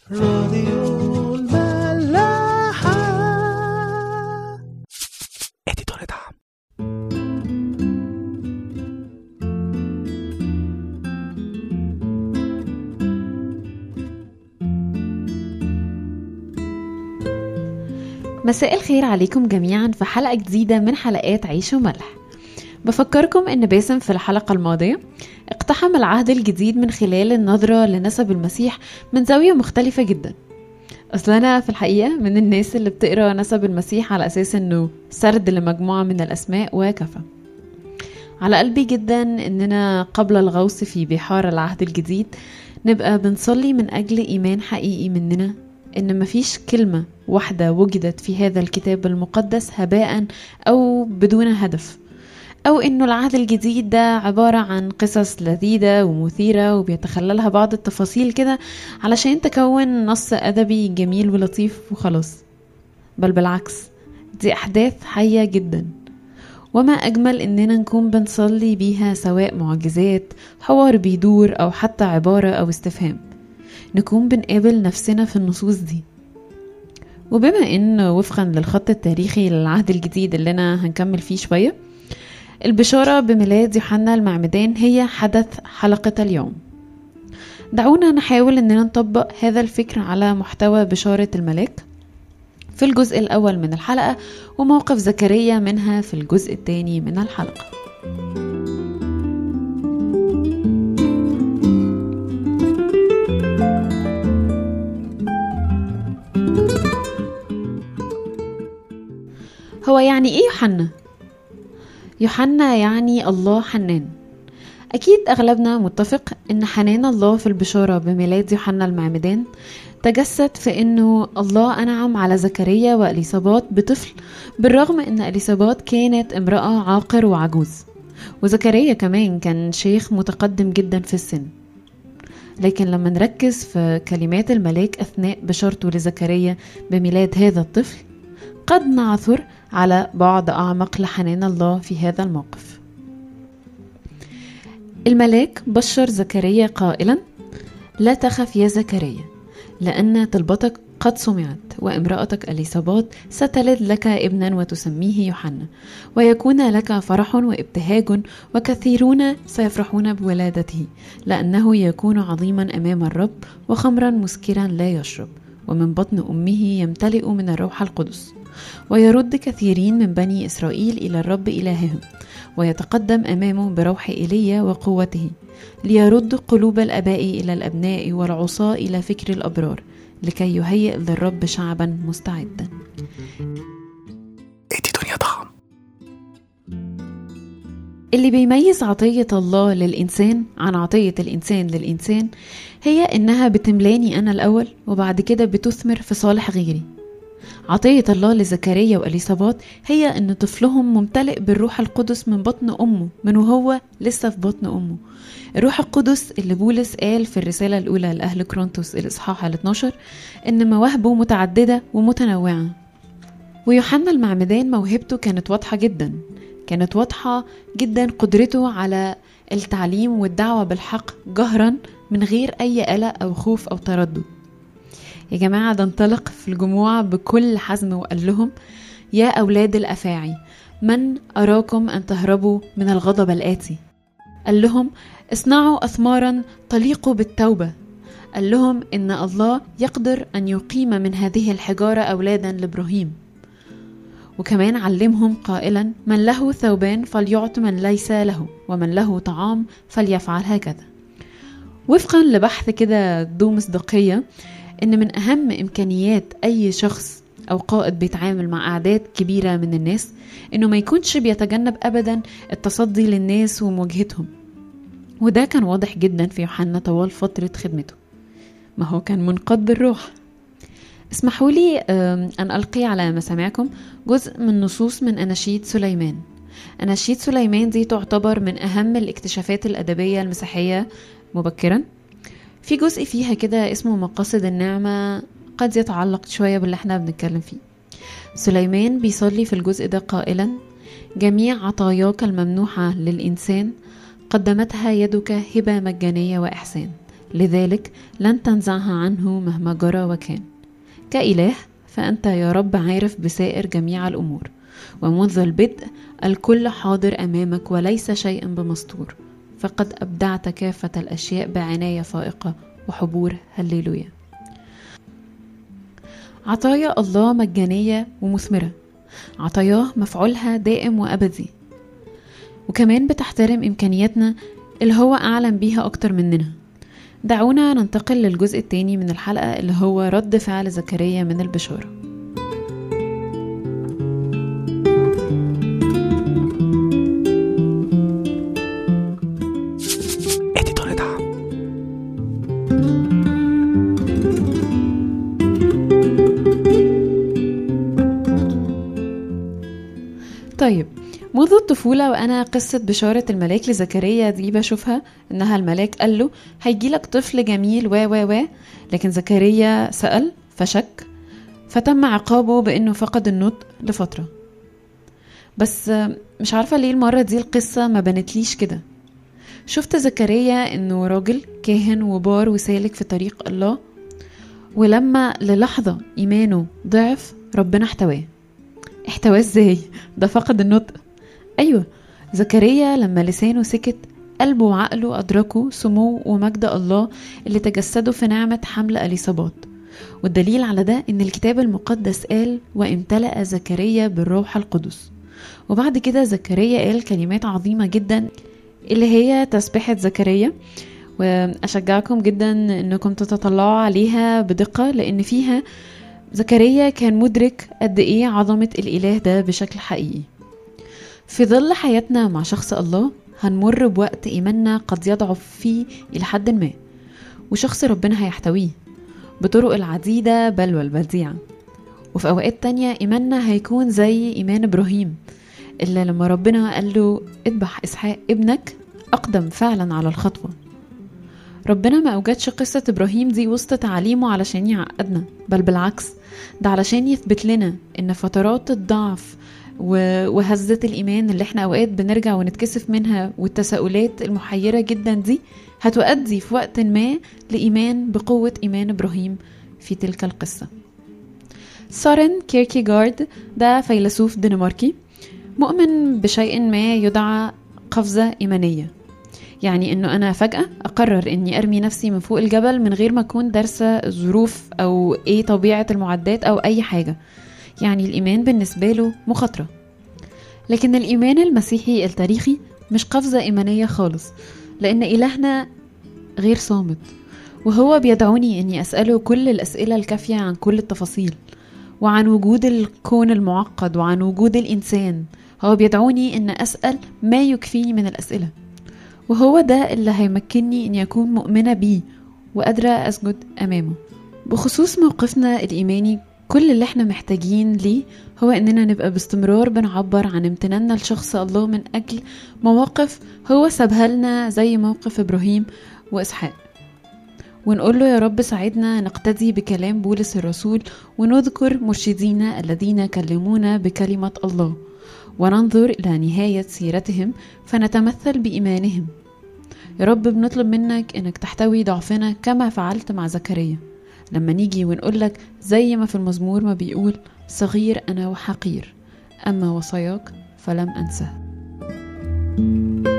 راديو الملاحة. اديتور دعم. مساء الخير عليكم جميعا في حلقة جديدة من حلقات عيش وملح. بفكركم ان باسم في الحلقة الماضية اقتحم العهد الجديد من خلال النظرة لنسب المسيح من زاوية مختلفة جدا. اصلا انا في الحقيقة من الناس اللي بتقرأ نسب المسيح على اساس انه سرد لمجموعة من الاسماء وكفى. على قلبي جدا اننا قبل الغوص في بحار العهد الجديد نبقى بنصلي من اجل ايمان حقيقي مننا ان مفيش كلمة واحدة وجدت في هذا الكتاب المقدس هباء او بدون هدف، او انه العهد الجديد ده عبارة عن قصص لذيذة ومثيرة وبيتخللها بعض التفاصيل كده علشان تكون نص ادبي جميل ولطيف وخلاص. بل بالعكس، دي احداث حية جدا، وما اجمل اننا نكون بنصلي بيها سواء معجزات، حوار بيدور، او حتى عبارة او استفهام، نكون بنقابل نفسنا في النصوص دي. وبما ان وفقا للخط التاريخي للعهد الجديد اللي انا هنكمل فيه شوية، البشارة بميلاد يوحنا المعمدان هي حدث حلقة اليوم. دعونا نحاول اننا نطبق هذا الفكر على محتوى بشارة الملاك في الجزء الاول من الحلقة، وموقف زكريا منها في الجزء الثاني من الحلقة. هو يعني ايه يوحنا؟ يوحنا يعني الله حنان. اكيد اغلبنا متفق ان حنان الله في البشارة بميلاد يوحنا المعمدان تجسد في انه الله انعم على زكريا واليصابات بطفل، بالرغم ان اليصابات كانت امرأة عاقر وعجوز، وزكريا كمان كان شيخ متقدم جدا في السن. لكن لما نركز في كلمات الملاك اثناء بشارته لزكريا بميلاد هذا الطفل، قد نعثر على بعد أعمق لحنان الله في هذا الموقف. الملاك بشر زكريا قائلا: لا تخف يا زكريا، لأن طلبتك قد سمعت، وامرأتك اليصابات ستلد لك ابنا وتسميه يوحنا، ويكون لك فرح وابتهاج، وكثيرون سيفرحون بولادته، لأنه يكون عظيما أمام الرب، وخمرا مسكرا لا يشرب، ومن بطن أمه يمتلئ من الروح القدس، ويرد كثيرين من بني إسرائيل إلى الرب إلههم، ويتقدم أمامه بروح إيليا وقوته، ليرد قلوب الآباء إلى الأبناء والعصاة إلى فكر الأبرار، لكي يهيئ للرب شعبا مستعدا. اللي بيميز عطية الله للإنسان عن عطية الإنسان للإنسان هي إنها بتملاني أنا الأول، وبعد كده بتثمر في صالح غيري. عطية الله لزكريا واليصابات هي ان طفلهم ممتلئ بالروح القدس من بطن امه، من وهو لسه في بطن امه. الروح القدس اللي بولس قال في الرسالة الاولى لأهل كورنثوس الاصحاح 12 ان مواهبه متعددة ومتنوعة. ويوحنا المعمدان موهبته كانت واضحة جدا، كانت واضحة جدا قدرته على التعليم والدعوة بالحق جهرا من غير اي قلق او خوف او تردد. يا جماعة، ده انطلق في الجموع بكل حزم وقال لهم: يا أولاد الأفاعي، من أراكم أن تهربوا من الغضب الآتي؟ قال لهم: اصنعوا أثمارا تليق بالتوبة. قال لهم إن الله يقدر أن يقيم من هذه الحجارة أولادا لإبراهيم. وكمان علمهم قائلا: من له ثوبان فليعط من ليس له، ومن له طعام فليفعل هكذا. وفقا لبحث كده ذو مصداقية، إن من أهم إمكانيات أي شخص أو قائد بيتعامل مع أعداد كبيرة من الناس إنه ما يكونش بيتجنب أبدا التصدي للناس ومواجهتهم. وده كان واضح جدا في يوحنا طوال فترة خدمته، ما هو كان منقاد بالروح. اسمحوا لي أن ألقي على مسامعكم جزء من نصوص من أناشيد سليمان. أناشيد سليمان دي تعتبر من أهم الاكتشافات الأدبية المسيحية مبكرا. في جزء فيها كده اسمه مقاصد النعمة، قد يتعلق شوية باللي احنا بنتكلم فيه. سليمان بيصلي في الجزء ده قائلا: جميع عطاياك الممنوحة للإنسان قدمتها يدك هبة مجانية وإحسان، لذلك لن تنزعها عنه مهما جرى وكان. كإله فأنت يا رب عارف بسائر جميع الأمور، ومنذ البدء الكل حاضر أمامك وليس شيء بمستور، فقد أبدعت كافة الأشياء بعناية فائقة وحبور. هللويا. عطايا الله مجانية ومثمرة، عطاياه مفعولها دائم وأبدي، وكمان بتحترم إمكانياتنا اللي هو أعلم بيها أكتر مننا. دعونا ننتقل للجزء الثاني من الحلقة اللي هو رد فعل زكريا من البشارة. طيب، منذ الطفولة وأنا قصة بشارة الملاك لزكريا دي بشوفها إنها الملاك قال له هيجيلك طفل جميل لكن زكريا سأل فشك، فتم عقابه بأنه فقد النطق لفترة. بس مش عارفة ليه المرة دي القصة ما بنتليش كده. شفت زكريا إنه راجل كاهن وبار وسالك في طريق الله، ولما للحظة إيمانه ضعف ربنا احتواه ازاي؟ ده فقد النطق. أيوة، زكريا لما لسانه سكت قلبه وعقله أدركوا سمو ومجد الله اللي تجسدوا في نعمة حمل أليصابات. والدليل على ده إن الكتاب المقدس قال وامتلأ زكريا بالروح القدس. وبعد كده زكريا قال كلمات عظيمة جدا اللي هي تسبيحة زكريا، وأشجعكم جدا إنكم تتطلعوا عليها بدقة، لأن فيها زكريا كان مدرك قد إيه عظمة الإله ده بشكل حقيقي. في ظل حياتنا مع شخص الله هنمر بوقت إيماننا قد يضعف فيه إلى حد ما، وشخص ربنا هيحتويه بطرق العديدة بل والبديعة. وفي أوقات تانية إيماننا هيكون زي إيمان إبراهيم اللي لما ربنا قال له اذبح إسحاق ابنك أقدم فعلا على الخطوة. ربنا ما أوجدش قصة إبراهيم دي وسط تعليمه علشان يعقدنا، بل بالعكس، ده علشان يثبت لنا إن فترات الضعف وهزة الإيمان اللي احنا أوقات بنرجع ونتكسف منها والتساؤلات المحيرة جدا دي هتؤدي في وقت ما لإيمان بقوة إيمان إبراهيم في تلك القصة. سارن كيركيغارد ده فيلسوف دنماركي مؤمن بشيء ما يدعى قفزة إيمانية، يعني انه انا فجأة اقرر اني ارمي نفسي من فوق الجبل من غير ما اكون دارسة الظروف او ايه طبيعة المعدات او اي حاجة. يعني الايمان بالنسبة له مخاطرة. لكن الايمان المسيحي التاريخي مش قفزة ايمانية خالص، لان الهنا غير صامت، وهو بيدعوني اني اسأله كل الاسئلة الكافية عن كل التفاصيل وعن وجود الكون المعقد وعن وجود الانسان. هو بيدعوني ان اسأل ما يكفيني من الاسئلة، وهو ده اللي هيمكنني اني اكون مؤمنة بيه وقادرة اسجد امامه. بخصوص موقفنا الايماني، كل اللي احنا محتاجين ليه هو اننا نبقى باستمرار بنعبر عن امتناننا لشخص الله من اجل مواقف هو سابها لنا زي موقف ابراهيم واسحاق، ونقول له يا رب ساعدنا نقتدي بكلام بولس الرسول ونذكر مرشدينا الذين كلمونا بكلمة الله، وننظر إلى نهاية سيرتهم فنتمثل بإيمانهم. يا رب بنطلب منك إنك تحتوي ضعفنا كما فعلت مع زكريا، لما نيجي ونقولك زي ما في المزمور ما بيقول صغير أنا وحقير، أما وصاياك فلم أنسى.